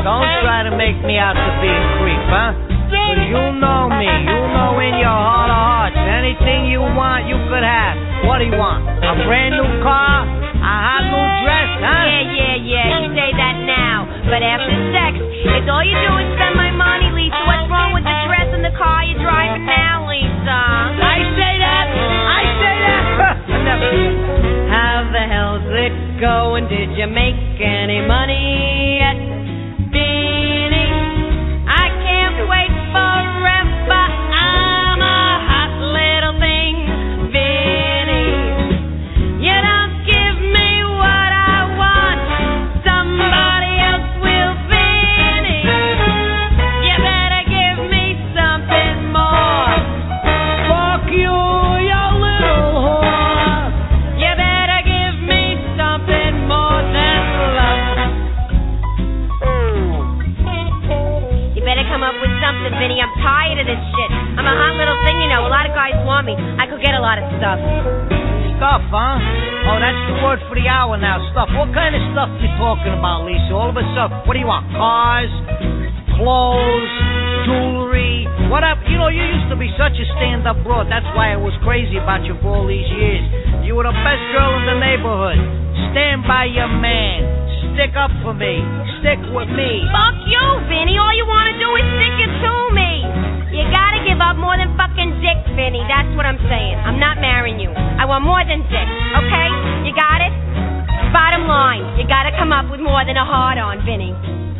Don't try to make me out to be a creep, huh? Cause you know me. You know in your heart of hearts, anything you want, you could have. What do you want? A brand new car? A hot new dress, huh? Yeah. You say that now. But after sex, if all you do is spend my money, Lisa, what's wrong with the dress and the car you're driving now, Lisa? I say that. How the hell's it going? Did you make any money yet, Beanie? I can't wait forever. I'm a hot little thing, Beanie. You don't give me what I want, somebody else will, Beanie. You better give me something more. Fuck you, you little whore. You better give me something more than love. You better come up with something, Vinny. I'm tired of this shit. I'm a hot little thing, you know. A lot of guys want me. I could get a lot of stuff. Stuff, huh? Oh, that's the word for the hour now, stuff. What kind of stuff you talking about, Lisa? All of a sudden, what do you want? Cars? Clothes? Jewelry? What up? You know, you used to be such a stand-up broad. That's why I was crazy about you for all these years. You were the best girl in the neighborhood. Stand by your man. Stick up for me. Stick with me. Fuck you, Vinny. All you want to do is stick it to me. You gotta give up more than fucking dick, Vinny. That's what I'm saying. I'm not marrying you. I want more than dick, okay? You got it? Bottom line, you gotta come up with more than a hard-on, Vinny.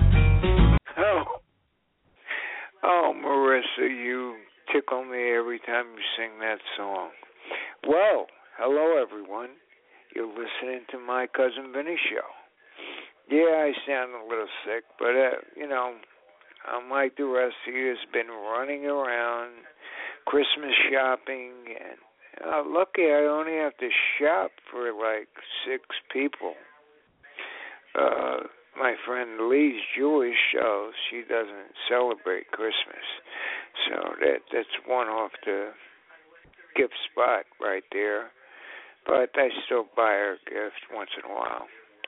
Oh, Marissa, you tickle me every time you sing that song. Well, hello, everyone. You're listening to my Cousin Vinny show. Yeah, I sound a little sick, but, I'm like the rest of you, has been running around Christmas shopping, and lucky I only have to shop for like 6 people. My friend Lee's Jewish, so she doesn't celebrate Christmas, so that's one off the gift spot right there. But I still buy her a gift once in a while.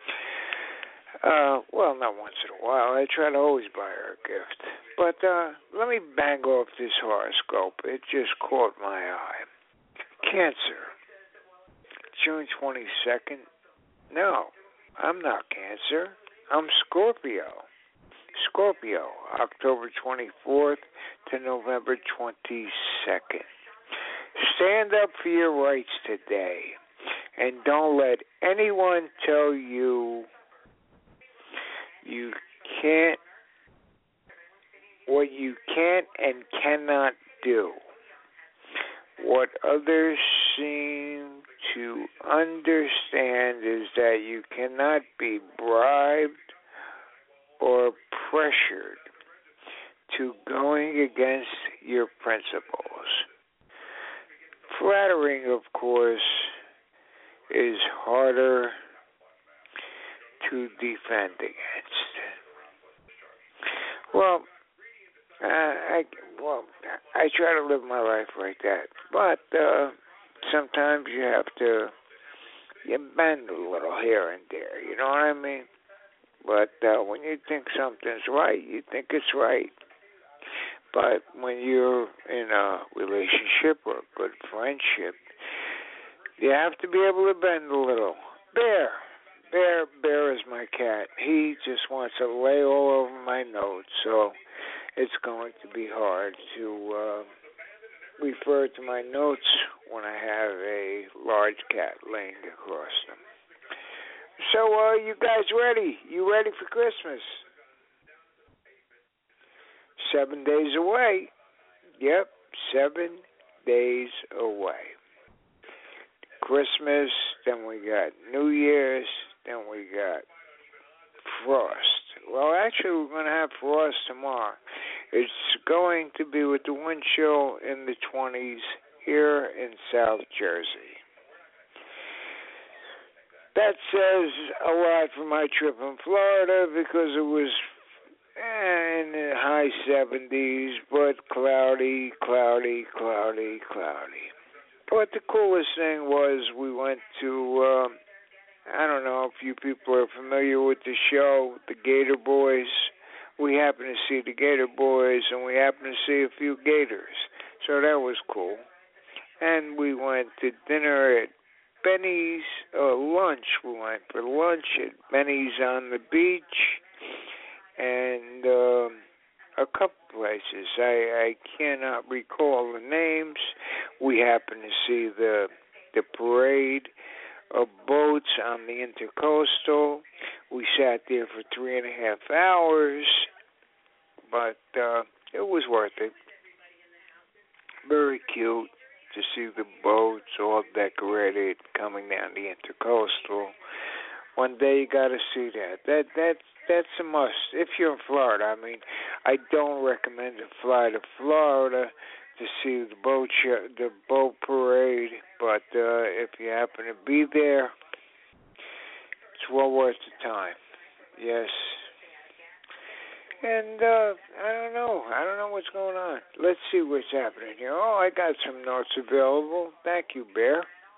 Well, not once in a while. I try to always buy her a gift. But let me bang off this horoscope. It just caught my eye. Cancer, June 22nd. No, I'm not Cancer. I'm Scorpio. Scorpio, October 24th to November 22nd. Stand up for your rights today. And don't let anyone tell you can't, what you can't and cannot do. What others seem to understand is that you cannot be bribed or pressured to going against your principles. Flattering, of course, is harder to defend against. Well, I try to live my life like that, but sometimes you bend a little here and there, you know what I mean? But when you think something's right, you think it's right. But when you're in a relationship or a good friendship, you have to be able to bend a little. Bear is my cat. He just wants to lay all over my notes, so it's going to be hard to refer to my notes when I have a large cat laying across them. So, you guys ready? You ready for Christmas? 7 days away. Yep, 7 days away. Christmas, then we got New Year's, then we got frost. Well, actually, we're going to have frost tomorrow. It's going to be with the wind chill in the 20s here in South Jersey. That says a lot for my trip in Florida because it was in the high 70s, but cloudy. But the coolest thing was we went to, I don't know if you people are familiar with the show, the Gator Boys. we happened to see the Gator Boys, and we happened to see a few Gators. So that was cool. And we went to dinner at Benny's, lunch. We went for lunch at Benny's on the beach, and a couple places. I cannot recall the names. We happened to see the parade of boats on the Intercoastal. We sat there for 3.5 hours, but it was worth it. Very cute to see the boats all decorated coming down the Intercoastal. One day you got to see that. That's a must. If you're in Florida, I mean, I don't recommend to fly to Florida to see the boat parade, but if you happen to be there, it's well worth the time. Yes. And I don't know what's going on. Let's see what's happening here. Oh, I got some notes available. Thank you, Bear.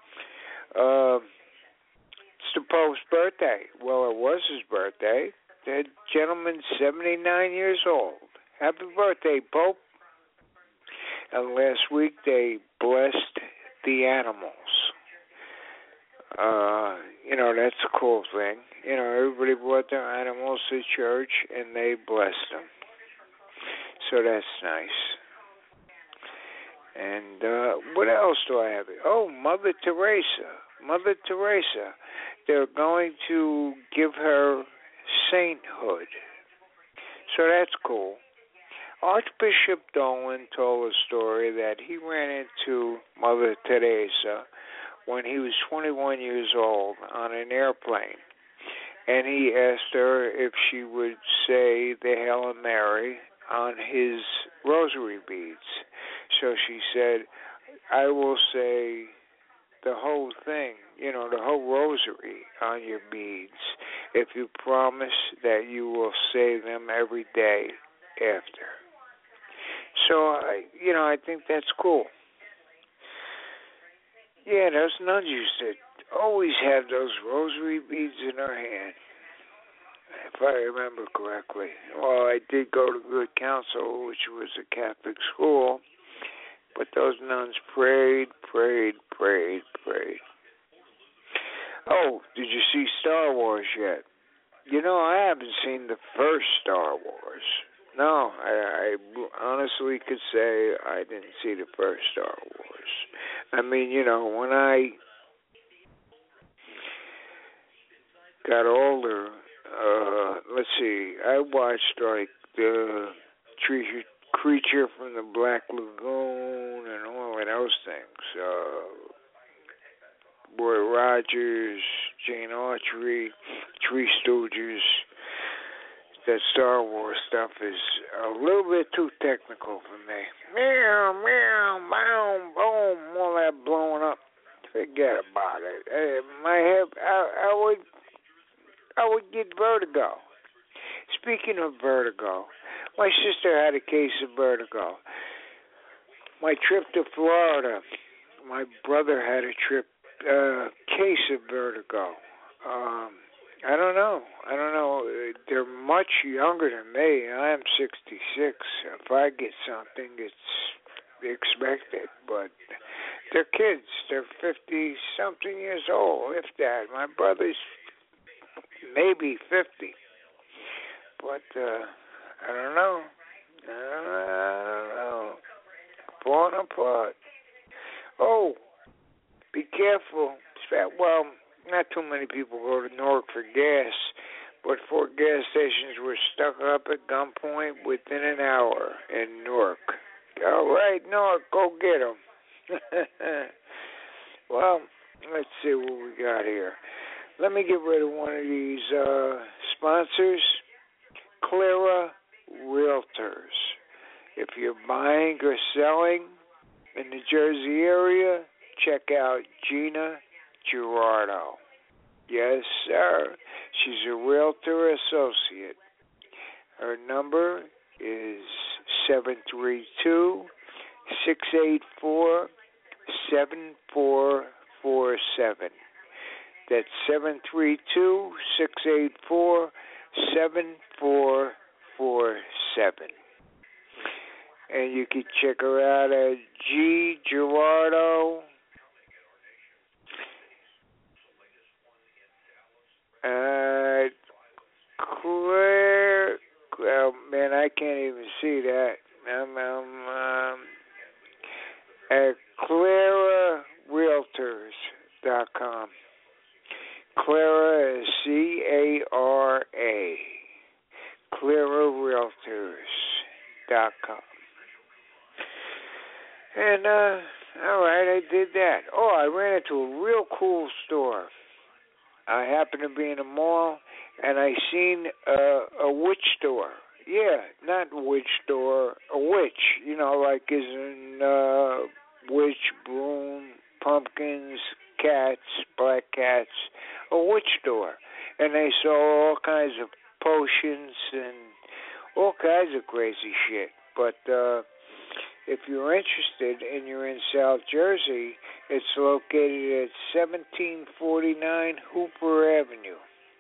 It's the Pope's birthday. Well, it was his birthday. The gentleman's 79 years old. Happy birthday, Pope. And last week they blessed the animals. That's a cool thing. Everybody brought their animals to church and they blessed them. So that's nice. And what else do I have? Oh, Mother Teresa. Mother Teresa. They're going to give her sainthood. So that's cool. Archbishop Dolan told a story that he ran into Mother Teresa when he was 21 years old on an airplane. And he asked her if she would say the Hail Mary on his rosary beads. So she said, I will say the whole thing, the whole rosary on your beads, if you promise that you will say them every day after. So, I think that's cool. Yeah, those nuns used to always have those rosary beads in her hand, if I remember correctly. Well, I did go to Good Counsel, which was a Catholic school, but those nuns prayed. Oh, did you see Star Wars yet? I haven't seen the first Star Wars. No, I honestly could say I didn't see the first Star Wars. I mean, when I got older, let's see, I watched like the Creature from the Black Lagoon and all of those things. Roy Rogers, Gene Autry, Three Stooges. That Star Wars stuff is a little bit too technical for me. Meow, meow, boom, boom, all that blowing up. Forget about it. My head, I would get vertigo. Speaking of vertigo, my sister had a case of vertigo. My trip to Florida, my brother had a case of vertigo. I don't know. They're much younger than me. I am 66. If I get something, it's expected. But they're kids. They're 50-something years old, if that. My brother's maybe 50. But I don't know. Falling apart. Oh, be careful. Well, not too many people go to Newark for gas, but 4 gas stations were stuck up at gunpoint within an hour in Newark. All right, Newark, go get them. Well, let's see what we got here. Let me get rid of one of these sponsors. Clara Realtors. If you're buying or selling in the Jersey area, check out Gina Girardo. Yes, sir. She's a realtor associate. Her number is 732-684-7447. That's 732-684-7447. And you can check her out at G Gerardo. Claire, oh man, I can't even see that. At ClaraRealtors.com. Clara is C-A-R-A. ClaraRealtors.com. And, all right, I did that. Oh, I ran into a real cool store. I happened to be in a mall, and I seen a witch store. Yeah, not witch store, a witch. You know, like is in witch, broom, pumpkins, cats, black cats, a witch store. And they saw all kinds of potions and all kinds of crazy shit. But if you're interested and you're in South Jersey, it's located at 1749 Hooper Avenue,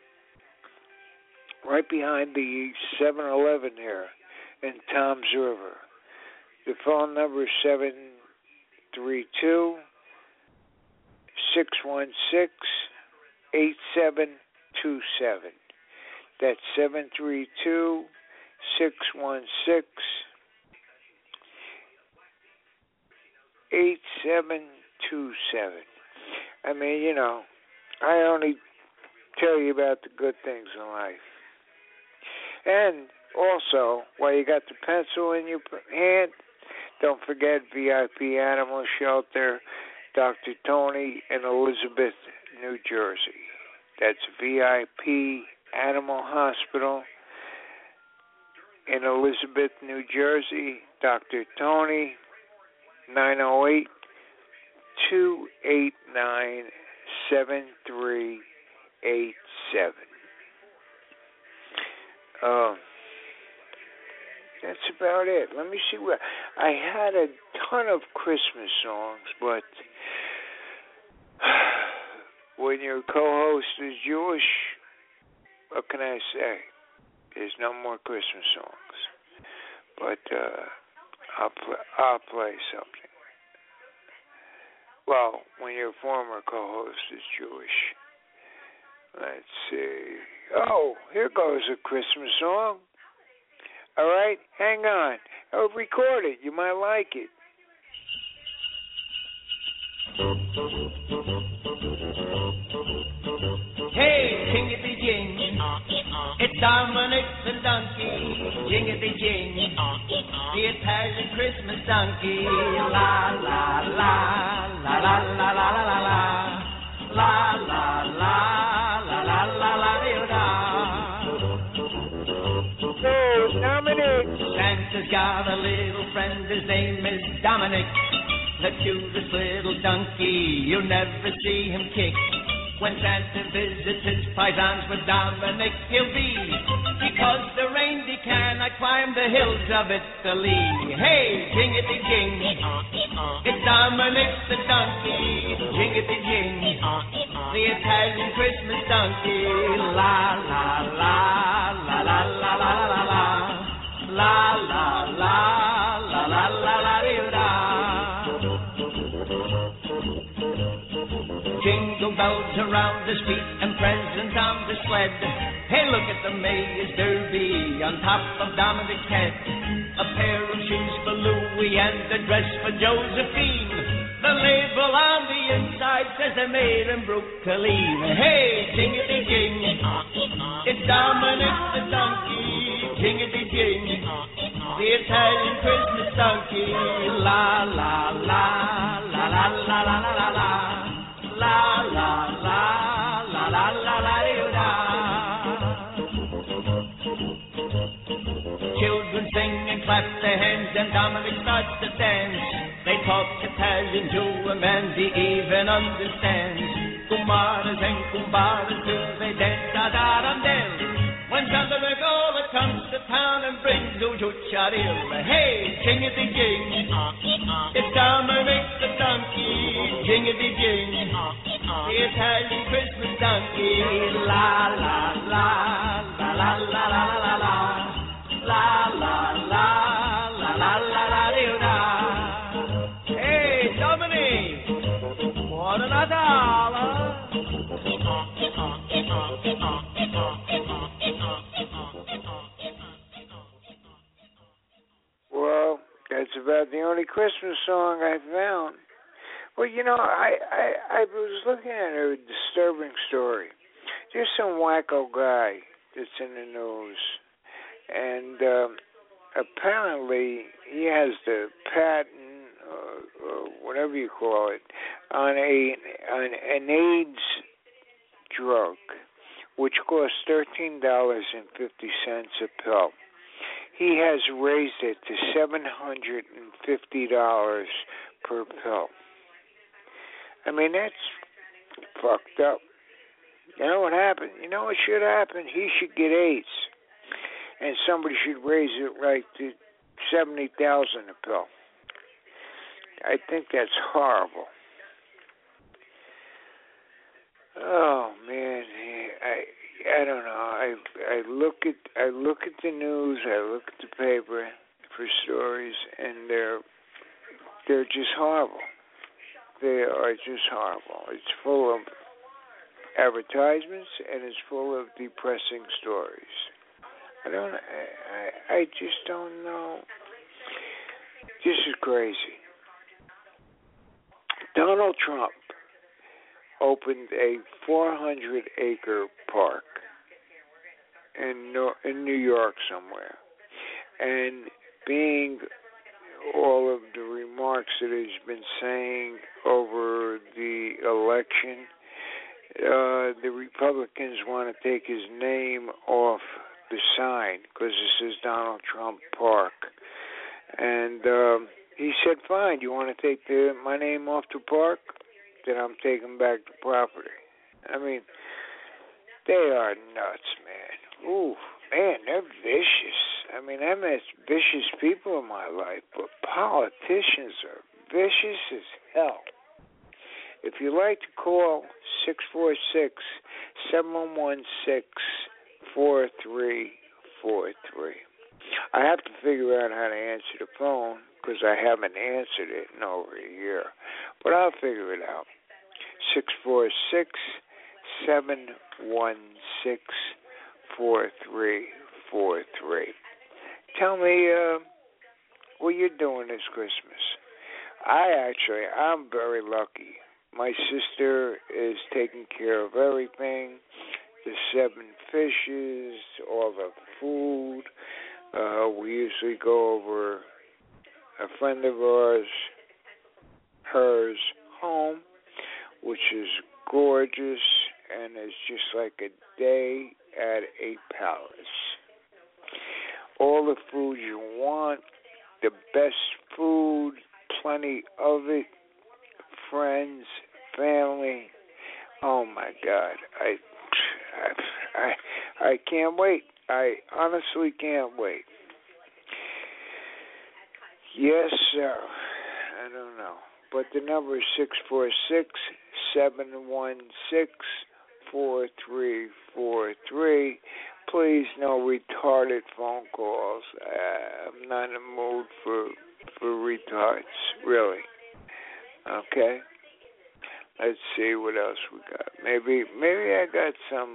right behind the 7-Eleven there in Toms River. The phone number is 732-616-8727. That's 732-616-8727. I mean, you know, I only tell you about the good things in life. And also, while you got the pencil in your hand, don't forget VIP Animal Shelter, Dr. Tony in Elizabeth, New Jersey. That's VIP Animal Hospital in Elizabeth, New Jersey. Dr. Tony, 908-289-7387. That's about it. Let me see what I had a ton of Christmas songs, but when your co-host is Jewish, what can I say? There's no more Christmas songs. But I'll play something. Well, when your former co-host is Jewish. Let's see. Oh, here goes a Christmas song. All right, hang on. I'll record it. You might like it. Hey, jingity-jing, it's Dominic the donkey, jingity-jing, the Italian Christmas donkey, la la la, la la la la la la la, la la la, la la la la la. Hey, Dominic. Santa's got a little friend, his name is Dominic, the cutest little donkey, you'll never see him kick. When Santa visits his paisans with Dominic, he'll be, because the reindeer cannot climb the hills of Italy. Hey, jingity-jing, it's Dominic the donkey, jingity-jing, the Italian Christmas donkey, la la la, la la la la la la, la la la, la la la la la. Jingle bells around the street and presents on the sled. Hey, look at the Mayor's Derby on top of Dominic's head. A pair of shoes for Louis and a dress for Josephine. The label on the inside says they're made in Brooklyn. Hey, jingity-jing, it's Dominic the donkey. Jingity-jing, the Italian Christmas donkey. La la la, la la la la la la. La la la la la la la la. Children sing and clap their hands, and Dominic starts to dance. They talk Italian to him, and he even understands. Kumaras and kumbaras do they dance da da dum del. When Dominic Ola comes to town and brings Ujucharil. Hey, jingity-jing, it's Dominic the donkey, jingity-jing, the Italian Christmas donkey, la la la, la la la la la la, la Hey, Dominique, what a dollar. Well, that's about the only Christmas song I found. Well, you know, I was looking at a disturbing story. There's some wacko guy that's in the news, and apparently he has the patent, or whatever you call it, on an AIDS drug, which costs $13.50 a pill. He has raised it to $750 per pill. I mean, that's fucked up. You know what happened? You know what should happen? He should get AIDS, and somebody should raise it right to $70,000 a pill. I think that's horrible. Oh man, I don't know. I look at the news. I look at the paper for stories, and they're just horrible. They are just horrible. It's full of advertisements, and it's full of depressing stories. I just don't know. This is crazy. Donald Trump opened a 400-acre park in New York somewhere, and being all of the remarks that he's been saying over the election, the Republicans want to take his name off the sign because it says Donald Trump Park. And he said, fine, you want to take my name off the park? Then I'm taking back the property. I mean, they are nuts, man. Ooh, man, they're vicious. I mean, I met vicious people in my life, but politicians are vicious as hell. If you'd like to call 646-716-4343. I have to figure out how to answer the phone because I haven't answered it in over a year. But I'll figure it out. 646-716-4343. Tell me what you're doing this Christmas. I'm very lucky. My sister is taking care of everything, the 7 fishes, all the food. We usually go over a friend of ours, hers home, which is gorgeous, and it's just like a day at a palace. All the food you want, the best food, plenty of it, friends, family. Oh my God, I can't wait. I honestly can't wait. Yes, sir. I don't know. But the number is 646-716-4343. Please, no retarded phone calls. I'm not in the mood for retards, really. Okay? Let's see what else we got. Maybe I got some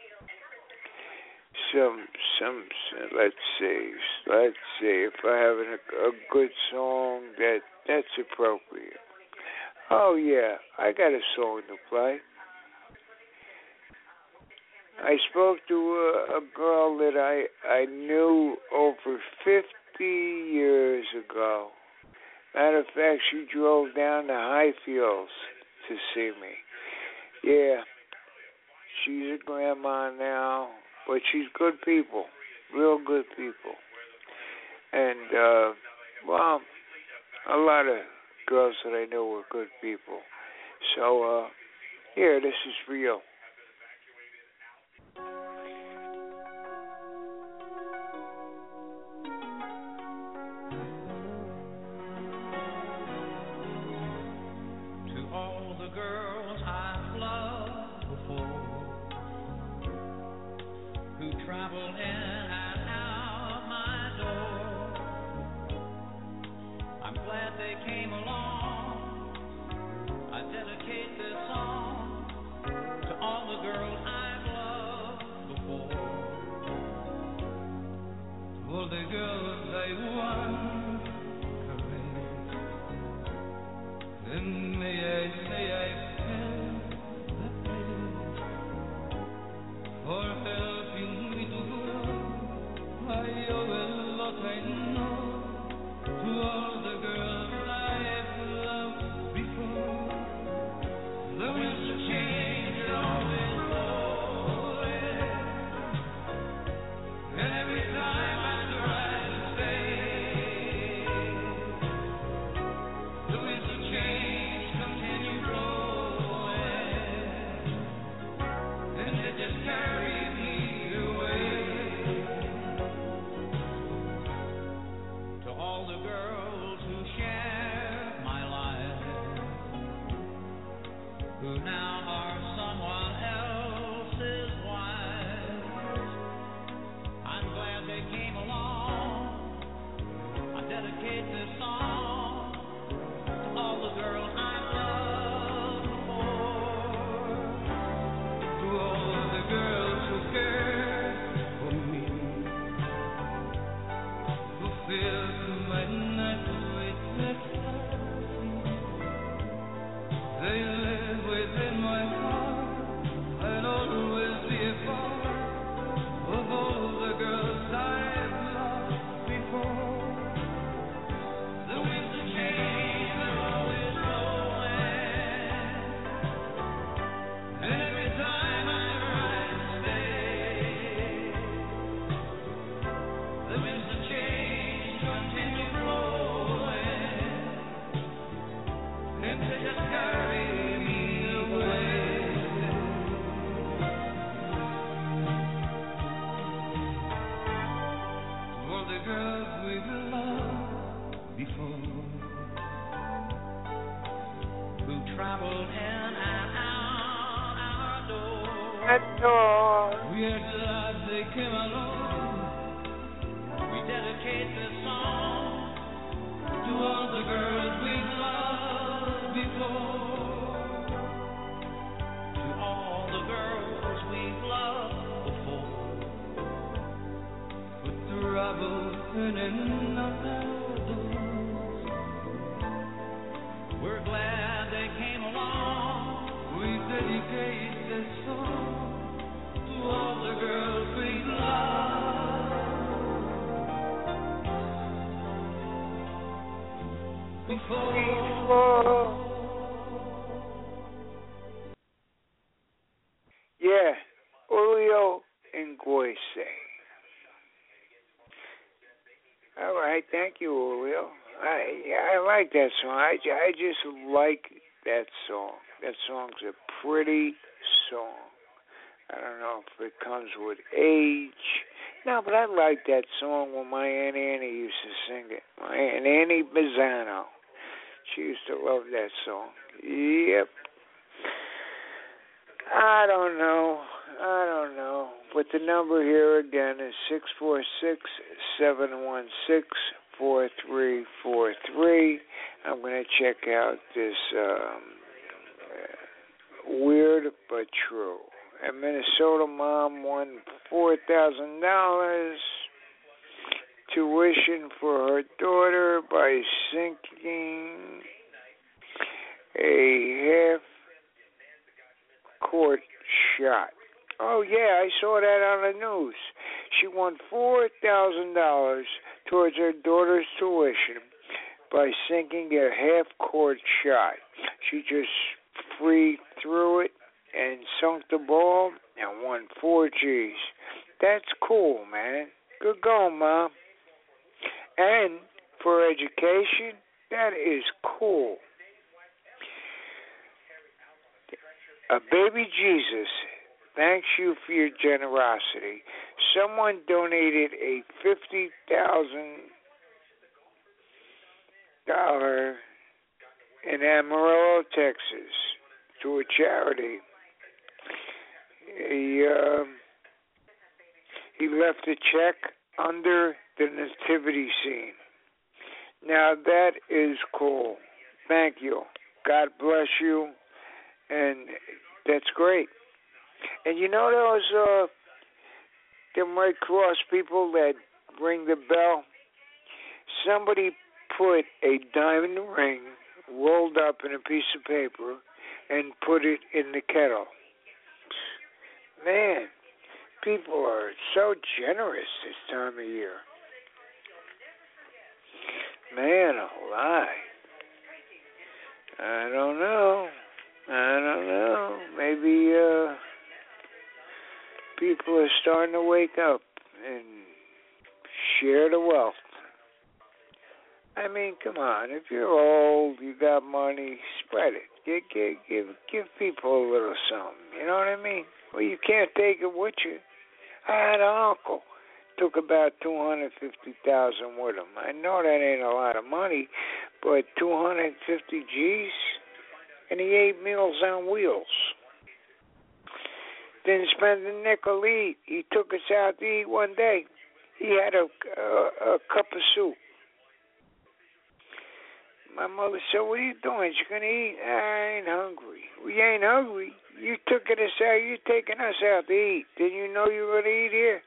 let's see if I have a good song that's appropriate. Oh yeah, I got a song to play. I spoke to a girl that I knew over 50 years ago. Matter of fact, she drove down to Highfields to see me. Yeah, she's a grandma now, but she's good people, real good people. And, well, a lot of girls that I know were good people. So, here, this is for you. Travel in and out my At all. We are glad they came along. We dedicate this song to all the girls we've loved before. To all the girls we've loved before. With trouble turning up our doors. We're glad they came along. We dedicate this song to all the girls we loved before. Yeah, Julio Inguese. All right, thank you, Julio. I like that song. I just like that song. That song's a pretty song. I don't know if it comes with age. No, but I like that song when my Aunt Annie used to sing it. My Aunt Annie Bizzano. She used to love that song. Yep. I don't know. But the number here again is 646-716-4343. I'm going to check out this weird but true. A Minnesota mom won $4,000 tuition for her daughter by sinking a half-court shot. Oh, yeah, I saw that on the news. She won $4,000 towards her daughter's tuition by sinking a half-court shot. She just free threw it and sunk the ball and won 4 G's. That's cool, man. Good going, Mom. And for education, that is cool. A baby Jesus thanks you for your generosity. Someone donated a $50,000 in Amarillo, Texas, to a charity. He left a check under the nativity scene. Now that is cool. Thank you. God bless you. And that's great. And you know those them Red Cross people that ring the bell? Somebody put a diamond ring rolled up in a piece of paper and put it in the kettle. Man, people are so generous this time of year. Man alive. I don't know. Maybe people are starting to wake up and share the wealth. I mean, come on. If you're old, you got money, spread it. Give people a little something. You know what I mean? Well, you can't take it with you. I had an uncle. Took about $250,000 with him. I know that ain't a lot of money, but 250 G's, and he ate Meals on Wheels. Didn't spend a nickel to eat. He took us out to eat one day. He had a cup of soup. My mother said, "What are you doing? You gonna eat?" "I ain't hungry." "We ain't hungry. You took us out. You taking us out to eat. Didn't you know you were gonna eat here?"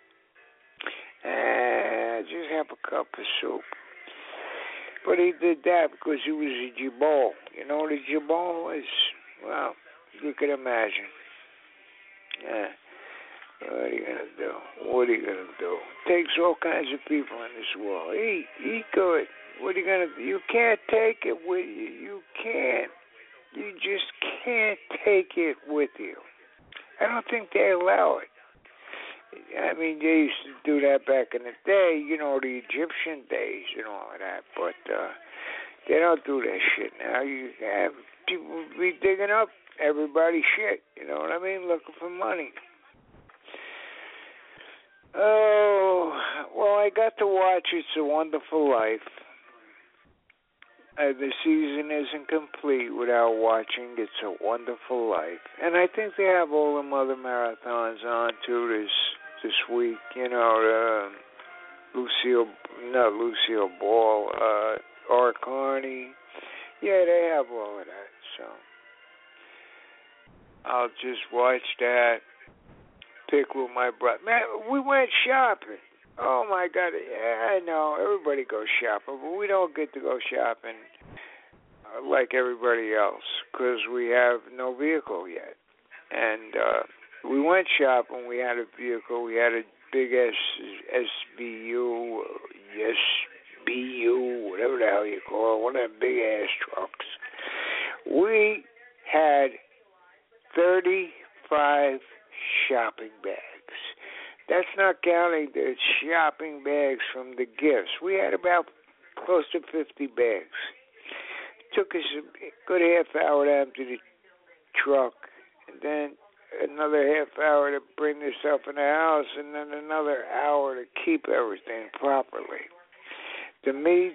Just have a cup of soup. But he did that because he was a jabal. You know what a jabal is? Well, you can imagine. Yeah. What are you gonna do? Takes all kinds of people in this world. Eat good. What are you gonna do? You can't take it with you. You can't. You just can't take it with you. I don't think they allow it. I mean, they used to do that back in the day, you know, the Egyptian days and all of that. But they don't do that shit now. You have people be digging up everybody's shit. You know what I mean? Looking for money. Oh, well, I got to watch It's a Wonderful Life. The season isn't complete without watching It's a Wonderful Life. And I think they have all the other marathons on too this week. You know, not Lucille Ball, Art Carney. Yeah, they have all of that. So I'll just watch that. Pick with my brother. Man, we went shopping. Oh my God! Yeah, I know everybody goes shopping, but we don't get to go shopping like everybody else because we have no vehicle yet. And we went shopping. We had a vehicle. We had a big SBU, whatever the hell you call it, one of them big ass trucks. We had 35 shopping bags. That's not counting the shopping bags from the gifts. We had about close to 50 bags. Took us a good half hour to empty the truck, and then another half hour to bring this up in the house, and then another hour to keep everything properly. The meats,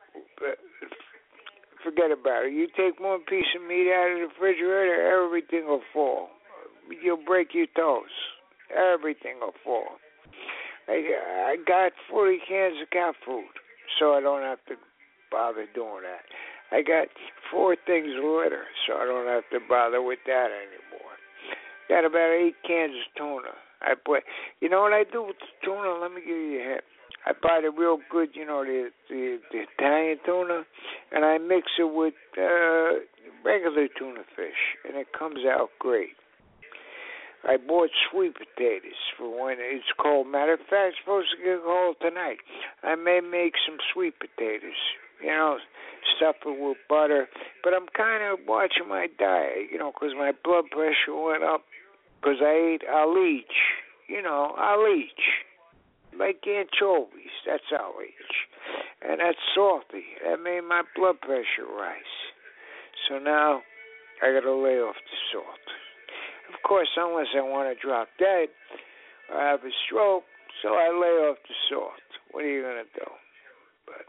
forget about it. You take one piece of meat out of the refrigerator, everything will fall. You'll break your toes. Everything will fall. I got 40 cans of cat food, so I don't have to bother doing that. I got 4 things of litter, so I don't have to bother with that anymore. Got about 8 cans of tuna. You know what I do with the tuna? Let me give you a hint. I buy the real good, you know, the Italian tuna, and I mix it with regular tuna fish, and it comes out great. I bought sweet potatoes for when it's cold. Matter of fact, it's supposed to get cold tonight. I may make some sweet potatoes, you know, stuff it with butter. But I'm kind of watching my diet, you know, because my blood pressure went up because I'll leach. You know, I'll leach. Like anchovies, that's I'll leach. And that's salty. That made my blood pressure rise. So now I got to lay off the salt. Of course, unless I want to drop dead or have a stroke, so I lay off the salt. What are you going to do? But,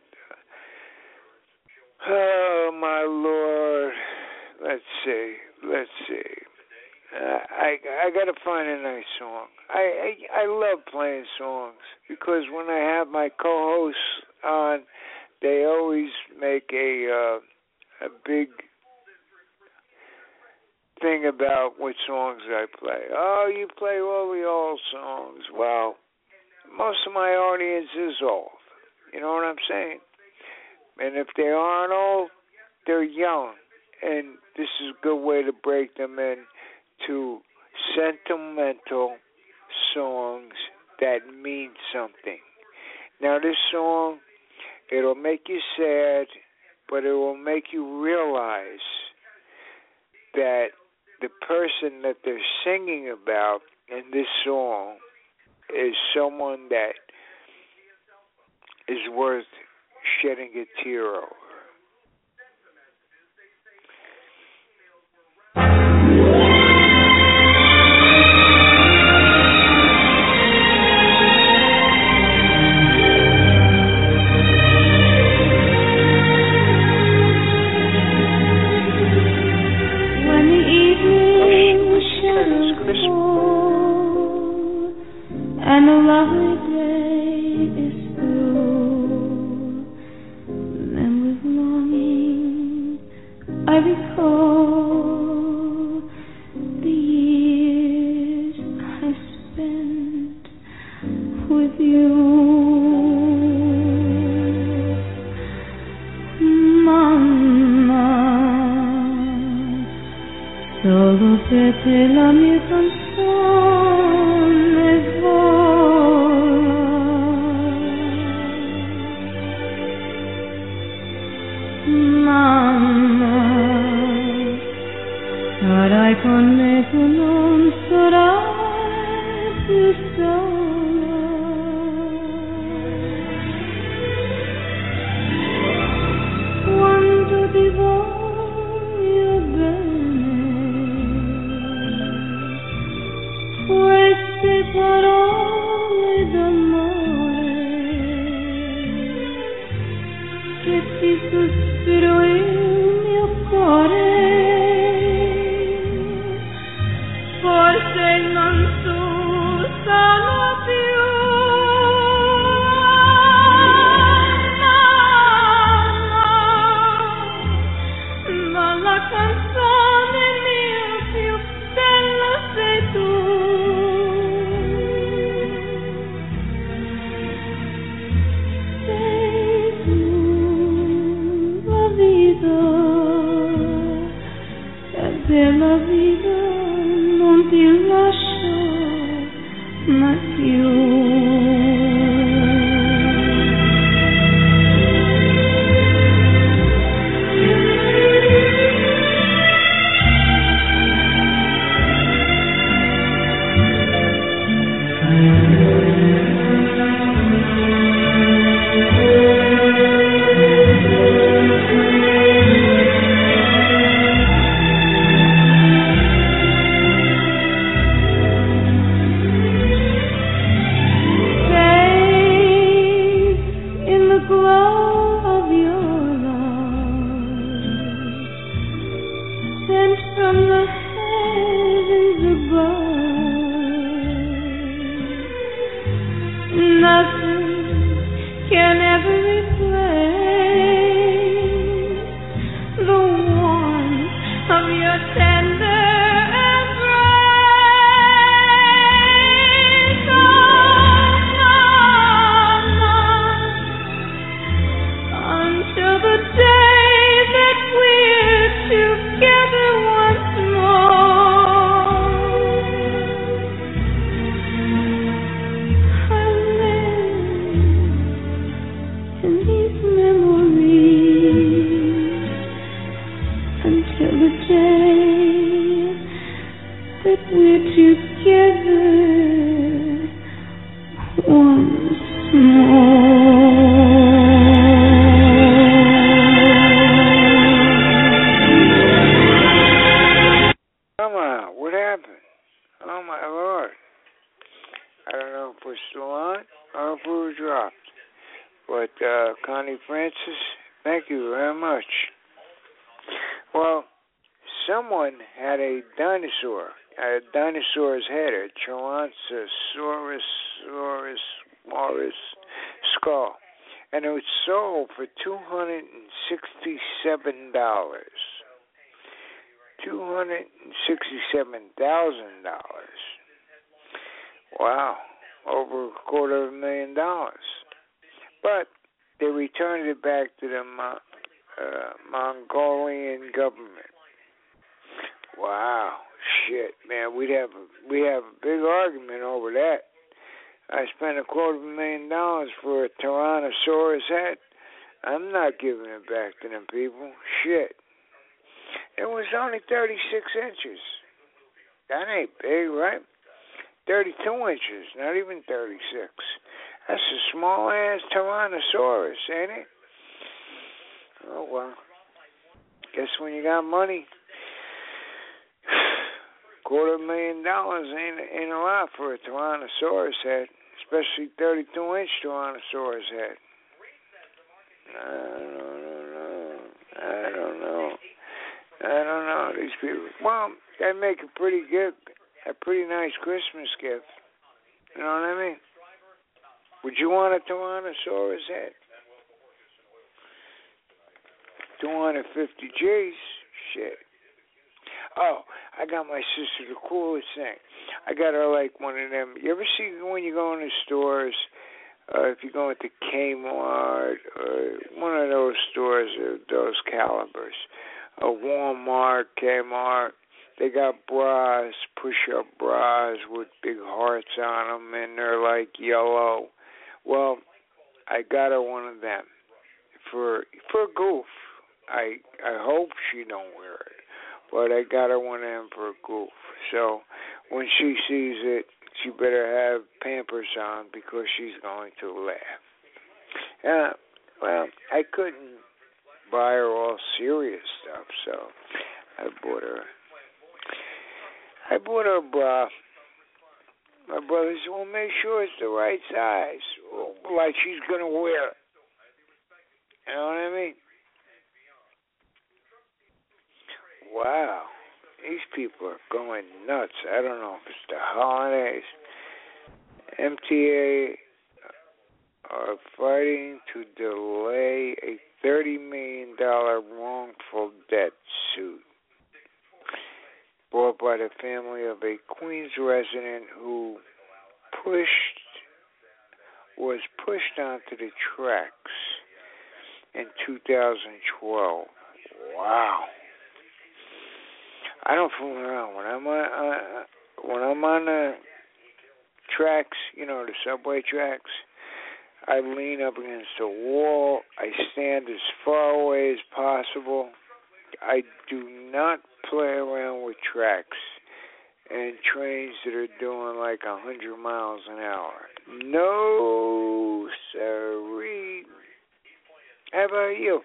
oh, my Lord. Let's see. I got to find a nice song. I love playing songs because when I have my co-hosts on, they always make a big thing about what songs I play. Oh, you play all the old songs. Well, most of my audience is old. You know what I'm saying? And if they aren't old, they're young. And this is a good way to break them in to sentimental songs that mean something. Now, this song, it'll make you sad, but it will make you realize that the person that they're singing about in this song is someone that is worth shedding a tear over. And a lovely day is through. Then with longing I recall the years I spent with you. Mamma, solo per te la mia canzone vola. Mamma, sarai con me, tu non sarai più sola. Quanto ti voglio bene, queste parole d'amore che ti sospiro il mio cuore, forse non sono più, ma la canzone mia più bella sei tu. Della vita non ti lascio mai più. Connie Francis, thank you very much. Well, someone had a dinosaur's head, a Tyrannosaurus Morris skull, and it was sold for $267. $267,000. Wow, over $250,000. But they returned it back to the Mongolian government. Wow, shit, man, we have a big argument over that. I spent $250,000 for a Tyrannosaurus head. I'm not giving it back to them people. Shit. It was only 36 inches. That ain't big, right? 32 inches, not even 36. That's a small-ass Tyrannosaurus, ain't it? Oh, well. Guess when you got money, $250,000 ain't a lot for a Tyrannosaurus head, especially 32-inch Tyrannosaurus head. I don't know. These people. Well, they make a pretty nice Christmas gift. You know what I mean? Would you want a Tyrannosaurus head? 250 G's? Shit. Oh, I got my sister the coolest thing. I got her like one of them. You ever see when you go in the stores, if you go into Kmart or one of those stores of those calibers, a Walmart, Kmart, they got bras, push-up bras with big hearts on them, and they're like yellow. Well, I got her one of them for a goof. I hope she don't wear it, but I got her one of them for a goof. So when she sees it, she better have Pampers on because she's going to laugh. Well, I couldn't buy her all serious stuff, so I bought her a bra. My brother said, well, make sure it's the right size, like she's going to wear it. You know what I mean? Wow. These people are going nuts. I don't know if it's the holidays. MTA are fighting to delay a $30 million wrongful debt suit brought by the family of a Queens resident who was pushed onto the tracks in 2012. Wow. I don't fool around. When I'm on the tracks, the subway tracks, I lean up against the wall. I stand as far away as possible. I do not play around with tracks and trains that are doing like 100 miles an hour. No, sirree. How about you?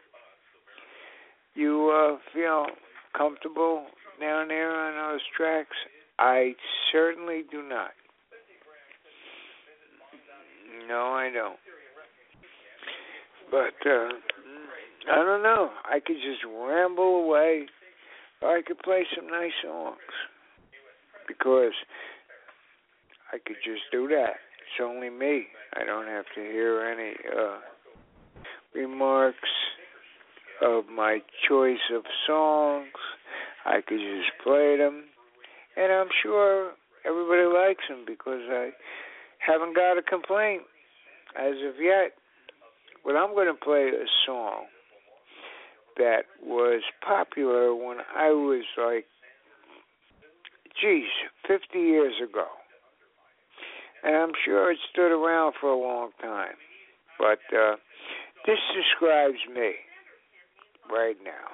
You feel comfortable down there on those tracks? I certainly do not. No, I don't. But I don't know. I could just ramble away, or I could play some nice songs, because I could just do that. It's only me. I don't have to hear any remarks of my choice of songs. I could just play them, and I'm sure everybody likes them because I haven't got a complaint as of yet. But I'm going to play a song that was popular when I was 50 years ago. And I'm sure it stood around for a long time. But this describes me right now.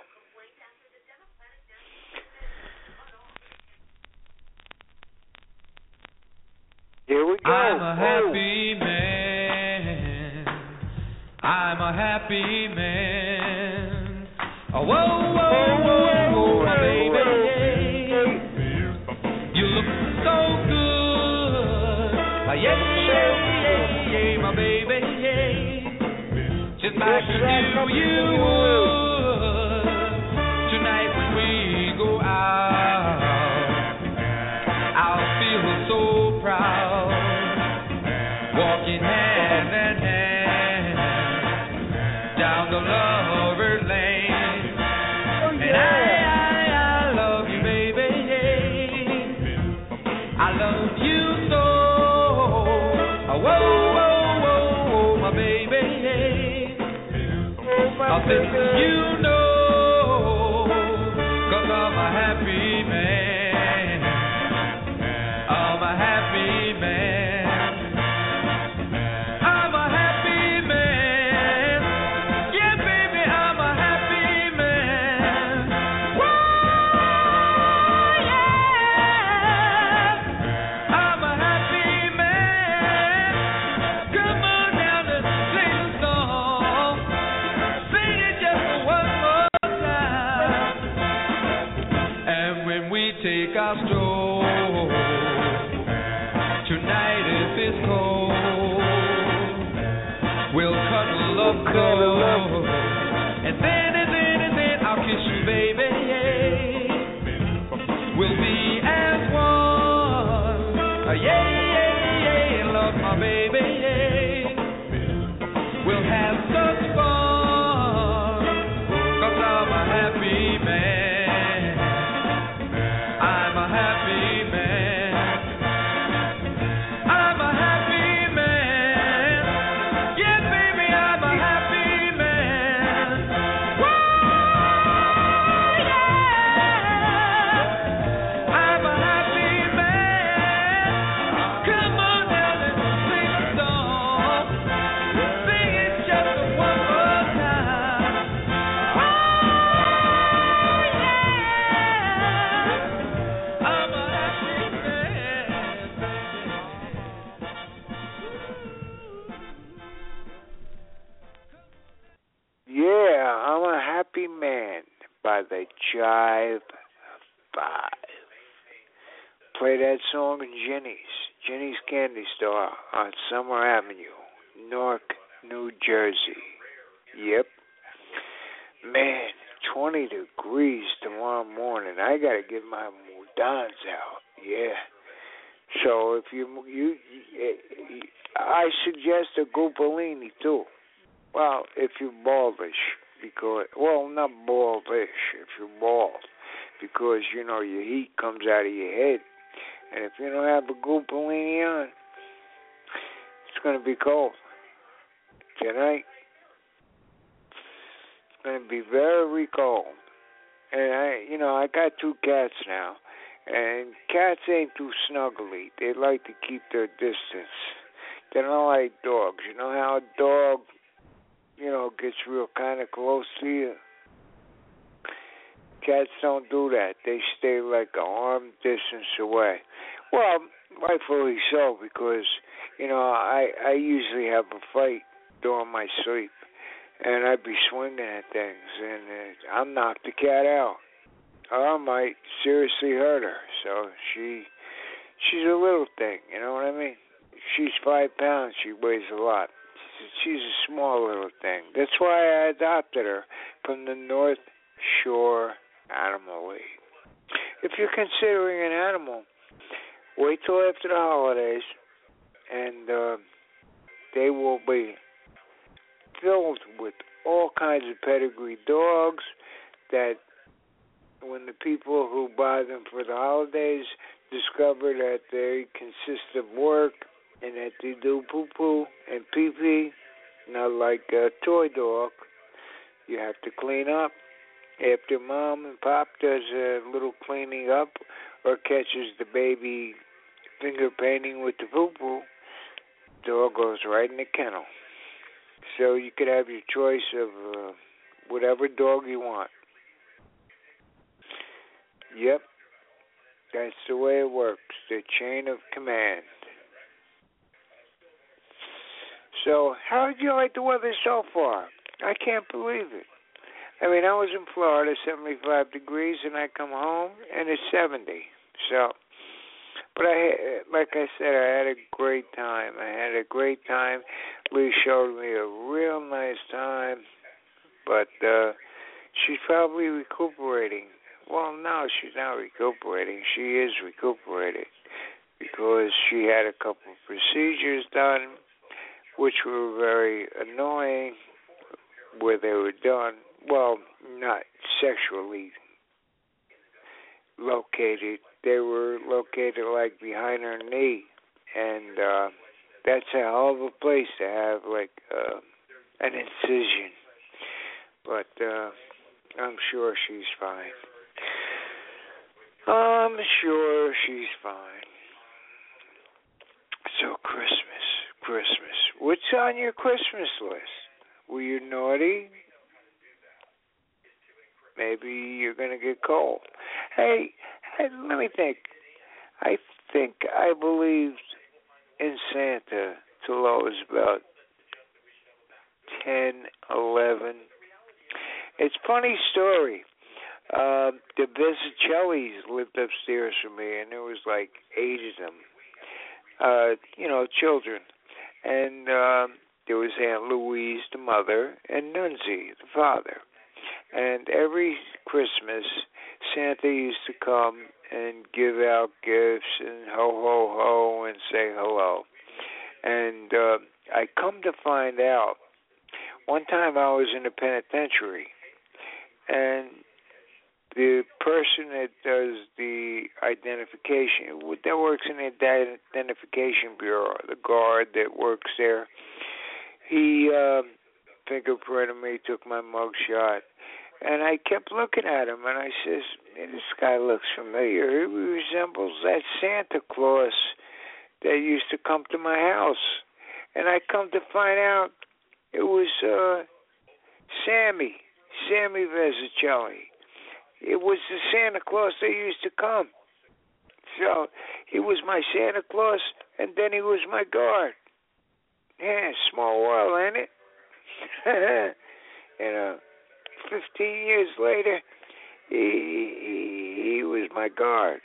Here we go. I'm a happy man. I'm a happy man. Oh, whoa, whoa, whoa, whoa, my baby. You look so good. Yeah, my baby. Just like you knew you would. Tonight when we go out, I'll feel so proud. Walking hand in hand down the lover lane. And I love you, baby. I love you so. Whoa, whoa, whoa, my baby. I'll send you know, 'cause I'm a happy man. I'm a happy man. I'm a happy man. Yeah, baby, I'm a happy man. Whoa, yeah. I'm a happy man. Come on down and sing a song. Sing it just one more time. And when we take our stroll tonight, if it's cold, we'll cuddle up close. And then I'll kiss you, baby. We'll be as one. Yeah, love my baby. We'll have such fun, 'cause I'm a happy man. I'm a happy man. I'm a happy man. Yeah, baby, I'm a happy man. Whoa, yeah. I'm a happy man. Come on down and sing a song. Sing it just one more time. Oh, yeah. I'm a happy man. Yeah, I'm a Happy Man by the Jive 5. Play that song in Jenny's Candy Store on Summer Avenue, Newark, New Jersey. Yep, 20 degrees tomorrow morning. I got to get my Mudans out. Yeah. So if I suggest a Gupalini too. Well, if you're baldish, not baldish, if you're bald, because, your heat comes out of your head. And if you don't have a Gupalini on, it's going to be cold. Tonight, it's going to be very cold. And I got 2 cats now. And cats ain't too snuggly. They like to keep their distance. They don't like dogs. You know how a dog, gets real kind of close to you? Cats don't do that. They stay like an arm distance away. Well, rightfully so, because, I usually have a fight during my sleep. And I'd be swinging at things. And I'll knock the cat out. Or I might seriously hurt her. So she's a little thing, you know what I mean? She's 5 pounds. She weighs a lot. She's a small little thing. That's why I adopted her from the North Shore Animal League. If you're considering an animal, wait till after the holidays, and they will be filled with all kinds of pedigree dogs that when the people who buy them for the holidays discover that they consist of work and that they do poo-poo and pee-pee, not like a toy dog, you have to clean up. After Mom and Pop does a little cleaning up or catches the baby finger painting with the poo-poo, the dog goes right in the kennel. So you could have your choice of whatever dog you want. Yep, that's the way it works, the chain of command. So, how did you like the weather so far? I can't believe it. I mean, I was in Florida, 75 degrees, and I come home, and it's 70. So, but like I said, I had a great time. Lee showed me a real nice time, but she's probably recuperating. Well, no, she's not recuperating. She is recuperated because she had a couple of procedures done, which were very annoying, where they were done, well, not sexually located. They were located like behind her knee, and that's a hell of a place to have like an incision. But I'm sure she's fine. I'm sure she's fine. So Christmas. What's on your Christmas list? Were you naughty? Maybe you're going to get cold. Hey, let me think. I believed in Santa till I was about 10, 11. It's a funny story. The Vesicellis lived upstairs from me, and there was like 8 of them, children. And there was Aunt Louise, the mother, and Nunzi, the father. And every Christmas, Santa used to come and give out gifts and ho, ho, ho, and say hello. And I come to find out, one time I was in the penitentiary, and the person that does the identification, that works in the identification bureau, the guard that works there, he fingerprinted me, took my mugshot, and I kept looking at him, and I says, hey, this guy looks familiar. He resembles that Santa Claus that used to come to my house. And I come to find out it was Sammy Vesicelli. It was the Santa Claus that used to come. So he was my Santa Claus, and then he was my guard. Yeah, small world, ain't it? 15 years later, he was my guard.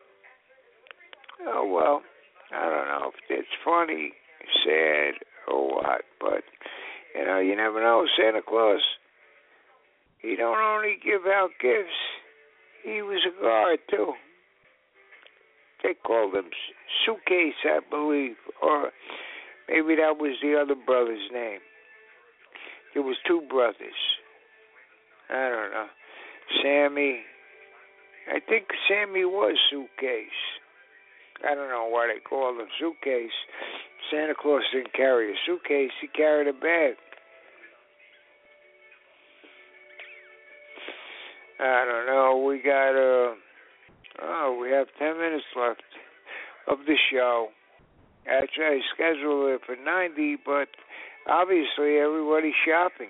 Oh, well, I don't know if it's funny, sad, or what, but, you never know. Santa Claus, he don't only give out gifts, he was a guard too. They called him Suitcase, I believe, or maybe that was the other brother's name. There was two brothers. I don't know. Sammy. I think Sammy was Suitcase. I don't know why they called him Suitcase. Santa Claus didn't carry a suitcase. He carried a bag. I don't know. We got, we have 10 minutes left of the show. Actually, I scheduled it for 90, but obviously everybody's shopping.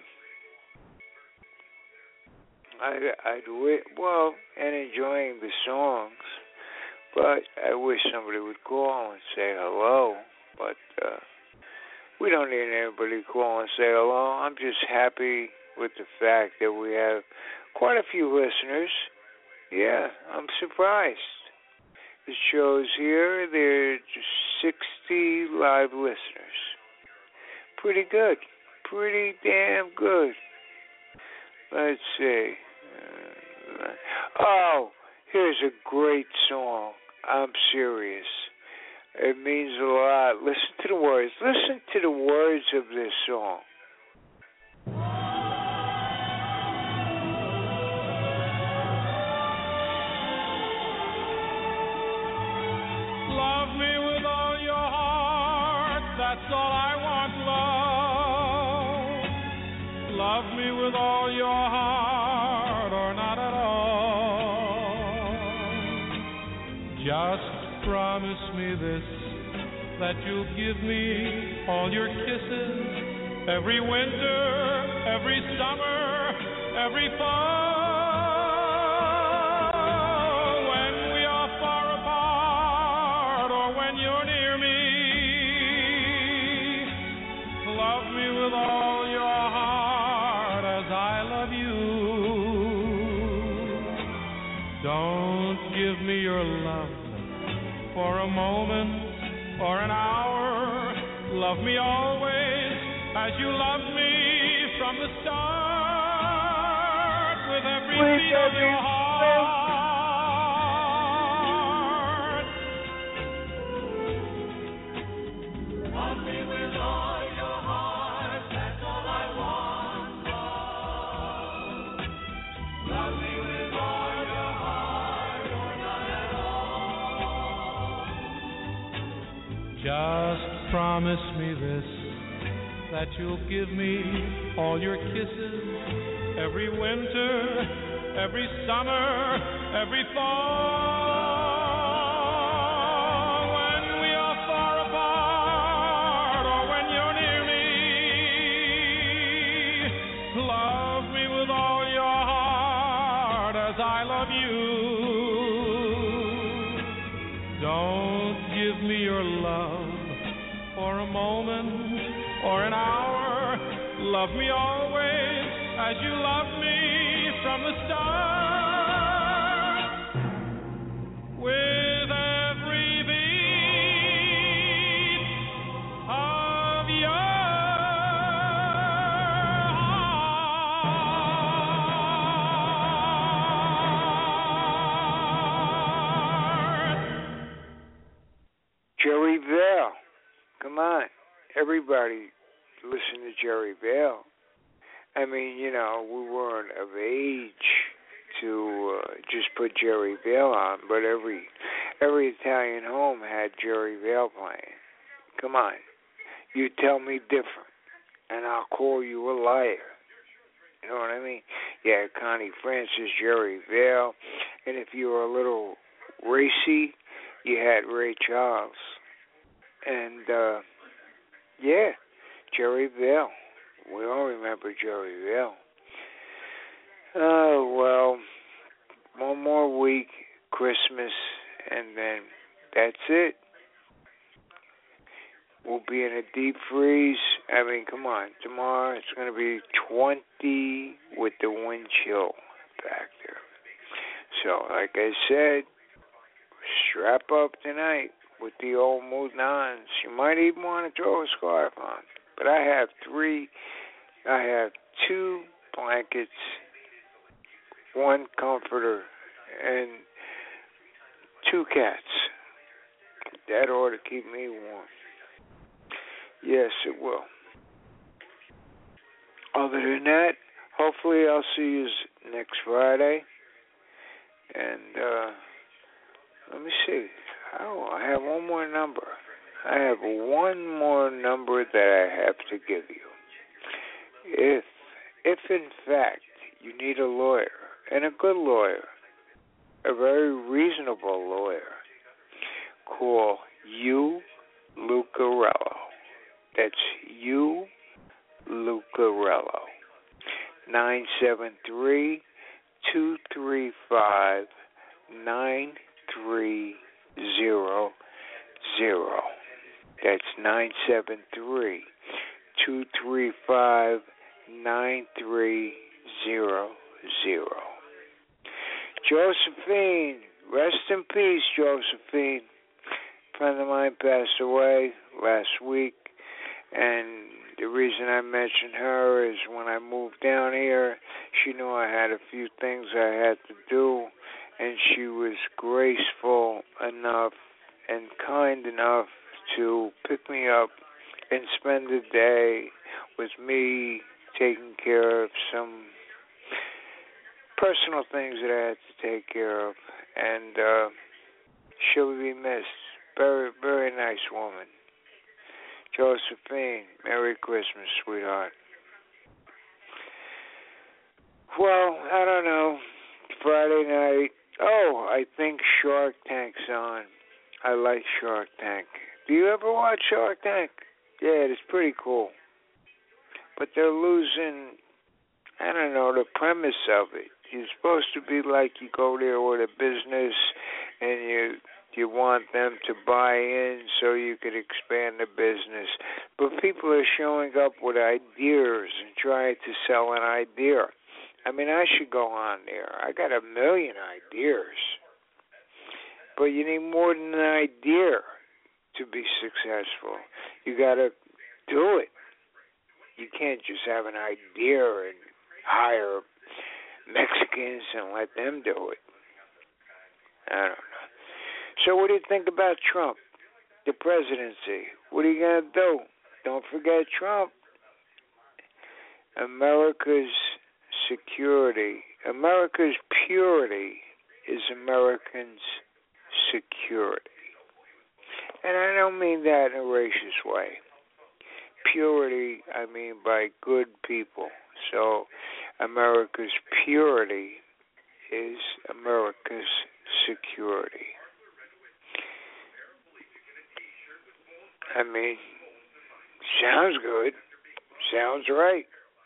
And enjoying the songs, but I wish somebody would call and say hello, but we don't need anybody to call and say hello. I'm just happy with the fact that we have quite a few listeners. Yeah, I'm surprised. It shows here there are just 60 live listeners. Pretty good. Pretty damn good. Let's see. Here's a great song. I'm serious. It means a lot. Listen to the words. Listen to the words of this song. Love me with all your heart. That's all I want, love. Love me with all your heart, or not at all. Just promise me this, that you'll give me all your kisses, every winter, every summer, every fall. When we are far apart, or when you're near me, love me with all your heart as I love you. Don't give me your love for a moment or an hour. Love me always as you loved me from the start, with every beat of your heart. Love me with all your heart, that's all I want, love. Love me with all your heart, or not at all. Just promise me this, that you'll give me all your kisses, every winter, every summer, every fall. When we are far apart, or when you're near me, love me with all your heart as I love you. Don't give me your love for a moment or an hour. Love me always as you loved me from the start, with every beat of your heart. Jerry Vale. Come on. Everybody listen to Jerry Vale. I mean, we weren't of age to just put Jerry Vale on, but every Italian home had Jerry Vale playing. Come on. You tell me different, and I'll call you a liar. You know what I mean? Yeah, Connie Francis, Jerry Vale, and if you were a little racy, you had Ray Charles. And, Jerry Vale. We all remember Jerry Vale. Oh, well, one more week, Christmas, and then that's it. We'll be in a deep freeze. I mean, come on. Tomorrow it's going to be 20 with the wind chill factor. So, like I said, strap up tonight with the old Moudons. You might even want to throw a scarf on. But I have two blankets one comforter, and 2 cats. That ought to keep me warm. Yes, it will. Other than that, hopefully I'll see you next Friday. And let me see. Oh, I have one more number. I have one more number that I have to give you. If in fact you need a lawyer, and a good lawyer, a very reasonable lawyer, call you, Lucarello. That's you, Lucarello. 973-235-9300. That's 973-235-9300. Josephine, rest in peace, Josephine. A friend of mine passed away last week, and the reason I mentioned her is when I moved down here, she knew I had a few things I had to do, and she was graceful enough and kind enough to pick me up and spend the day with me taking care of some personal things that I had to take care of. And she'll be missed. Very, very nice woman. Josephine, Merry Christmas, sweetheart. Well, I don't know. Friday night. Oh, I think Shark Tank's on. I like Shark Tank. Do you ever watch Shark Tank? Yeah, it's pretty cool. But they're losing, I don't know, the premise of it. You're supposed to be like you go there with a business and you want them to buy in so you could expand the business. But people are showing up with ideas and trying to sell an idea. I mean, I should go on there. I got 1 million ideas. But you need more than an idea to be successful. You got to do it. You can't just have an idea and hire Mexicans and let them do it. I don't know. So what do you think about Trump, the presidency? What are you going to do? Don't forget Trump. America's security, America's purity is Americans' security. And I don't mean that in a racist way. Purity, I mean by good people. So America's purity is America's security. I mean, sounds good. Sounds right.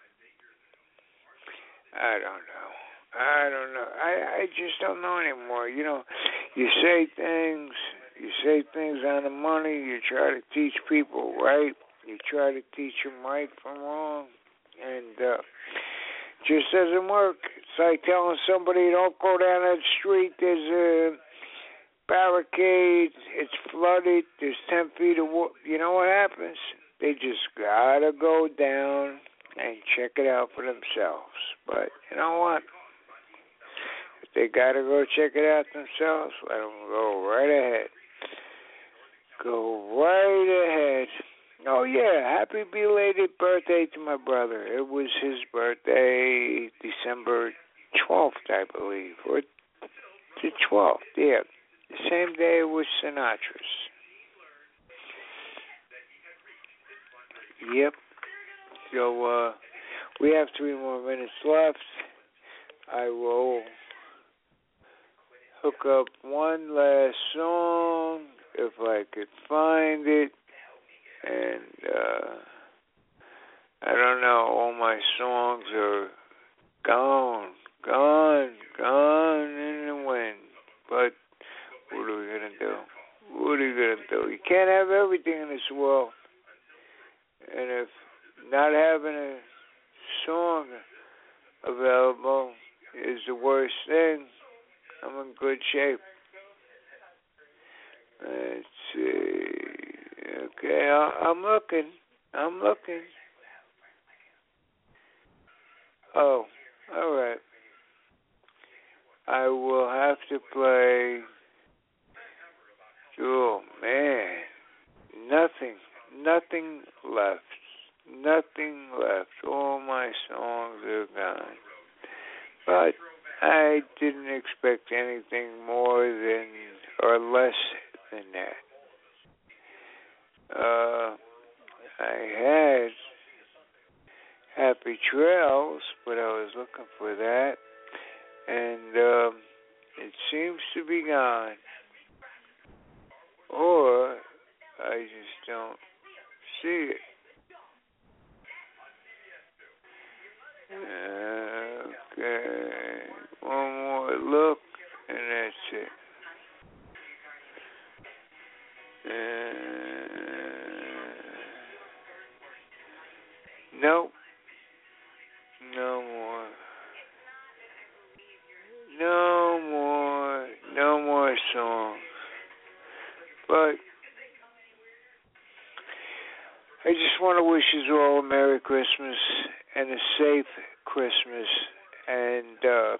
I don't know. I just don't know anymore. You know, you say things on the money. You try to teach people right. You try to teach them right from wrong. And just doesn't work. It's like telling somebody, don't go down that street. There's a barricade. It's flooded. There's 10 feet of water. You know what happens? They just got to go down and check it out for themselves. But you know what? If they got to go check it out themselves, let them go right ahead. Go right ahead. Oh, yeah, happy belated birthday to my brother. It was his birthday December 12th, I believe, or the 12th, yeah. The same day it was Sinatra's. Yep. So, we have 3 more minutes left. I will hook up one last song, if I could find it. And, I don't know, all my songs are gone in the wind. But what are we going to do? You can't have everything in this world. And if not having a song available is the worst thing, I'm in good shape. Let's see. Okay, I'm looking. Oh, all right. to play. Oh, man. Nothing left. Nothing left. All my songs are gone. But I didn't expect anything more than or less than that. I had Happy Trails, but I was looking for that, and it seems to be gone. Or I just don't see it. Okay, one more look, and that's it. Nope. No more. No more songs. But I just want to wish us all a Merry Christmas and a safe Christmas. And,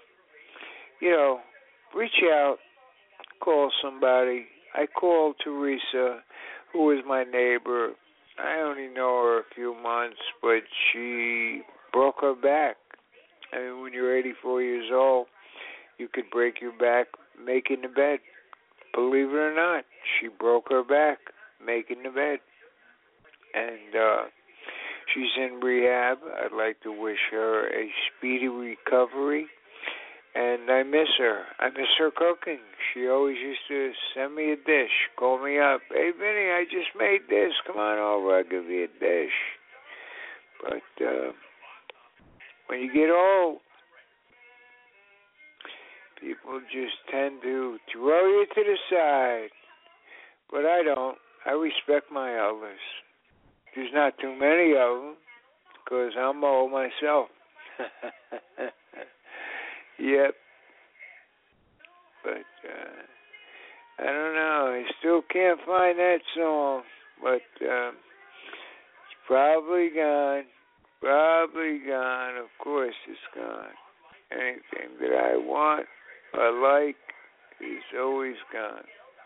reach out, call somebody. I called Teresa, who was my neighbor. I only know her a few months, but she broke her back. I mean, when you're 84 years old, you could break your back making the bed. Believe it or not, she broke her back making the bed. And she's in rehab. I'd like to wish her a speedy recovery. And I miss her. I miss her cooking. She always used to send me a dish, call me up. Hey, Vinny, I just made this. Come on over. I'll give you a dish. But when you get old, people just tend to throw you to the side. But I don't. I respect my elders. There's not too many of them because I'm old myself. Yep. But I don't know. I still can't find that song. But it's probably gone. Probably gone. Of course it's gone. Anything that I want or like is always gone.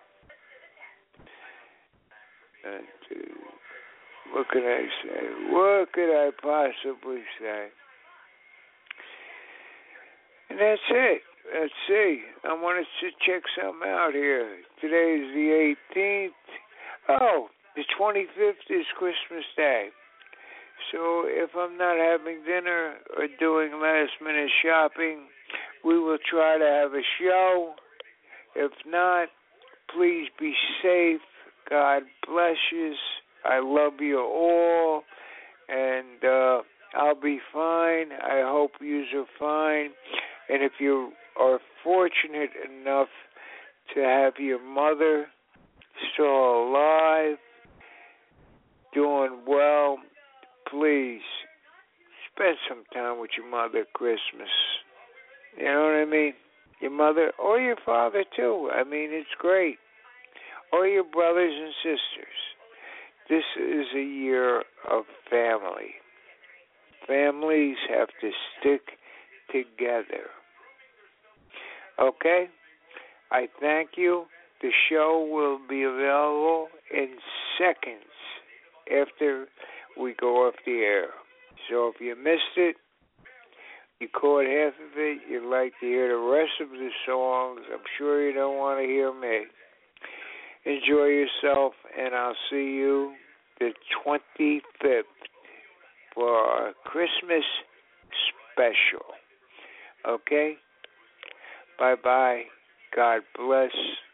And what could I say? What could I possibly say? And that's it. Let's see. I wanted to check something out here. Today is the 18th. Oh, the 25th is Christmas Day. So if I'm not having dinner or doing last-minute shopping, we will try to have a show. If not, please be safe. God bless you. I love you all. And I'll be fine. I hope you are fine. And if you are fortunate enough to have your mother still alive, doing well, please spend some time with your mother at Christmas. You know what I mean? Your mother or your father, too. I mean, it's great. Or your brothers and sisters. This is a year of family. Families have to stick together. Okay? I thank you. The show will be available in seconds after we go off the air. So if you missed it, you caught half of it, you'd like to hear the rest of the songs, I'm sure you don't want to hear me. Enjoy yourself, and I'll see you the 25th for our Christmas special. Okay? Bye-bye. God bless.